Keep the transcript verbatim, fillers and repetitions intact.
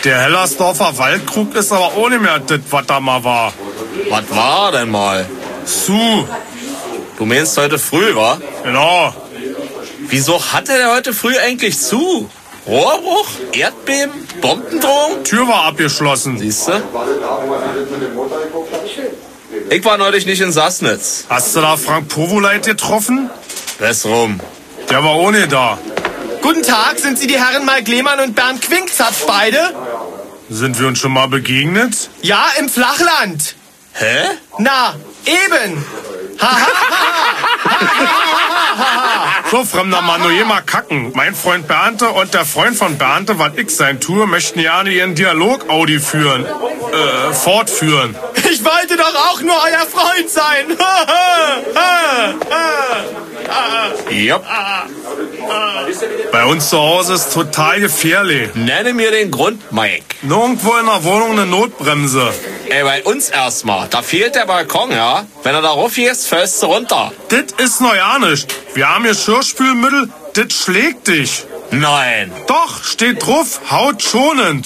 Der Hellersdorfer Waldkrug ist aber auch nicht mehr das, was da mal war. Was war denn mal? Zu. Du meinst heute früh, wa? Genau. Wieso hatte der heute früh eigentlich zu? Rohrbruch? Erdbeben? Bombendrohung? Tür war abgeschlossen. Siehste? Ich war neulich nicht in Sassnitz. Hast du da Frank Powoleit getroffen? Besserum. Der war ohne da. Guten Tag, sind Sie die Herren Mike Lehmann und Bernd Quinkzapf beide? Sind wir uns schon mal begegnet? Ja, im Flachland. Hä? Na, eben. So, fremder Mann, nur mal kacken. Mein Freund Bernte und der Freund von Bernte, was ich sein tue, möchten gerne ihren Dialog-Audi führen. Äh, fortführen. Ich wollte doch auch nur euer Freund sein. Yep. Bei uns zu Hause ist total gefährlich. Nenne mir den Grund, Mike. Nirgendwo in der Wohnung eine Notbremse. Ey, bei uns erstmal. Da fehlt der Balkon, ja? Wenn er da rauf gehst, fällst du runter. Das ist noch ja nicht. Wir haben Geschirrspülmittel, das schlägt dich. Nein. Doch, steht drauf, hautschonend.